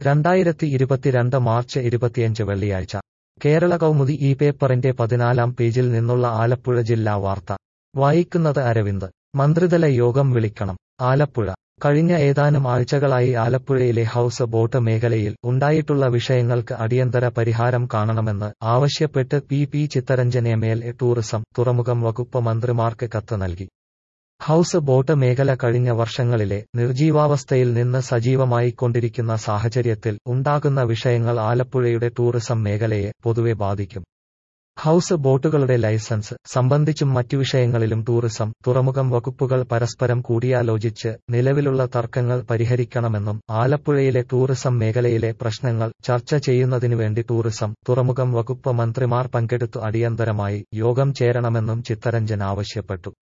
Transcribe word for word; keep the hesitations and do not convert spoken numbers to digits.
രണ്ടായിരത്തി ഇരുപത്തിരണ്ട് മാർച്ച് ഇരുപത്തിയഞ്ച് വെള്ളിയാഴ്ച കേരള കൗമുദി ഈ പേപ്പറിന്റെ പതിനാലാം പേജിൽ നിന്നുള്ള ആലപ്പുഴ ജില്ലാ വാർത്ത വായിക്കുന്നത് അരവിന്ദ്. മന്ത്രിതല യോഗം വിളിക്കണം. ആലപ്പുഴ കഴിഞ്ഞ ഏതാനും ആഴ്ചകളായി ആലപ്പുഴയിലെ ഹൌസ് ബോട്ട് മേഖലയിൽ ഉണ്ടായിട്ടുള്ള വിഷയങ്ങൾക്ക് അടിയന്തര പരിഹാരം കാണണമെന്ന് ആവശ്യപ്പെട്ട് P P Chittaranjan M L A tourism തുറമുഖം വകുപ്പ് മന്ത്രിമാർക്ക് കത്ത് നൽകി. ഹൌസ് ബോട്ട് മേഖല കഴിഞ്ഞ വർഷങ്ങളിലെ നിർജീവാവസ്ഥയിൽ നിന്ന് സജീവമായിക്കൊണ്ടിരിക്കുന്ന സാഹചര്യത്തിൽ ഉണ്ടാകുന്ന വിഷയങ്ങൾ ആലപ്പുഴയുടെ ടൂറിസം മേഖലയെ പൊതുവെ ബാധിക്കും. ഹൌസ് ബോട്ടുകളുടെ ലൈസൻസ് സംബന്ധിച്ചും മറ്റു വിഷയങ്ങളിലും ടൂറിസം തുറമുഖം വകുപ്പുകൾ പരസ്പരം കൂടിയാലോചിച്ച് നിലവിലുള്ള തർക്കങ്ങൾ പരിഹരിക്കണമെന്നും ആലപ്പുഴയിലെ ടൂറിസം മേഖലയിലെ പ്രശ്നങ്ങൾ ചർച്ച ചെയ്യുന്നതിനുവേണ്ടി ടൂറിസം തുറമുഖം വകുപ്പ് മന്ത്രിമാർ പങ്കെടുത്തു അടിയന്തരമായി യോഗം ചേരണമെന്നും ചിത്തരഞ്ജൻ ആവശ്യപ്പെട്ടു.